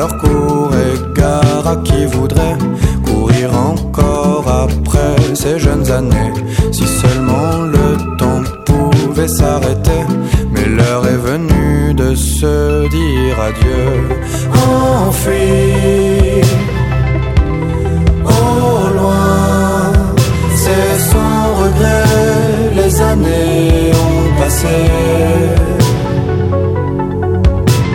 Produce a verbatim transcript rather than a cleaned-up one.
leur court égare à qui voudrait courir encore après ces jeunes années. Si seulement le temps pouvait s'arrêter, mais l'heure est venue de se dire adieu. Enfuis